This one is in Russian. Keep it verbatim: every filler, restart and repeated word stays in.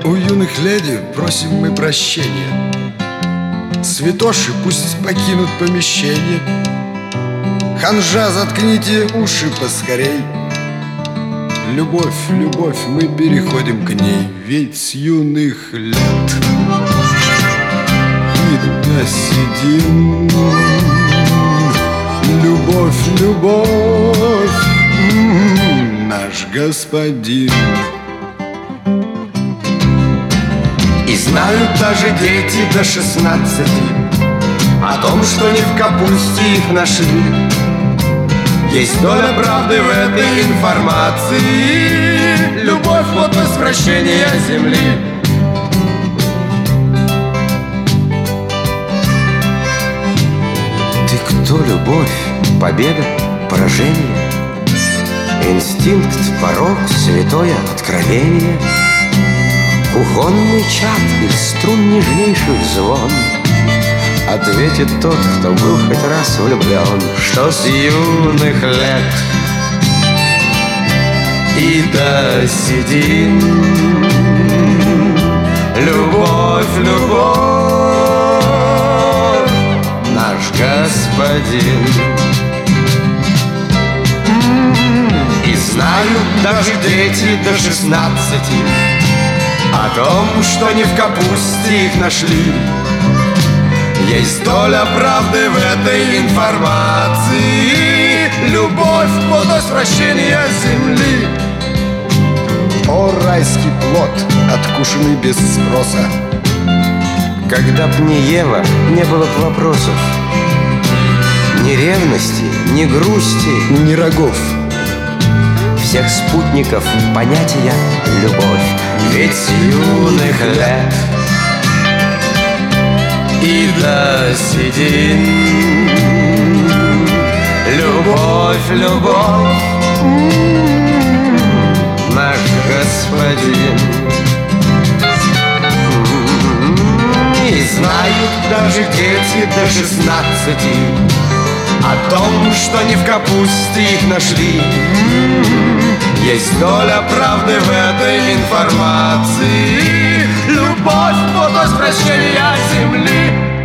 у юных леди просим мы прощения. Святоши пусть покинут помещение. Ханжа, заткните уши поскорей. Любовь, любовь, мы переходим к ней, ведь с юных лет и досидим. Любовь, любовь, м-м, наш господин. И знают даже дети до шестнадцати о том, что не в капусте их нашли. Есть доля правды в этой информации. Любовь — вот возвращение земли. Ты кто, любовь? Победа? Поражение? Инстинкт, порок, святое откровение? Кухонный чад или струн нежнейших звон? Ответит тот, кто был хоть раз влюблен, что с юных лет и досидим. Любовь, любовь, наш господин. И знают даже дети до шестнадцати о том, что не в капусте их нашли. Есть доля правды в этой информации. Любовь — вот возвращение земли. О, райский плод, откушенный без спроса! Когда б не Ева, не было б вопросов, ни ревности, ни грусти, ни рогов, всех спутников понятия любовь. Ведь с юных лет и досидим. Любовь, любовь, наш господин. И знают даже дети до шестнадцати о том, что не в капусте их нашли. Есть доля правды в этой информации. Любовь — вот возвращение земли.